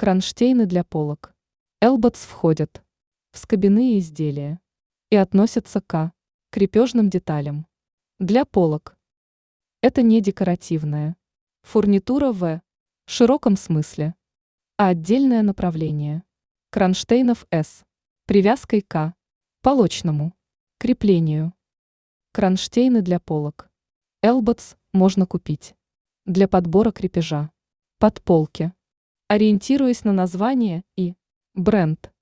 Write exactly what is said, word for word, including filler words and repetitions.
Кронштейны для полок. Элботс входят в скобяные изделия и относятся к крепежным деталям для полок. Это не декоративная фурнитура в широком смысле, а отдельное направление кронштейнов с привязкой к полочному креплению. Кронштейны для полок. Элботс можно купить для подбора крепежа под полки. Ориентируясь на название и бренд,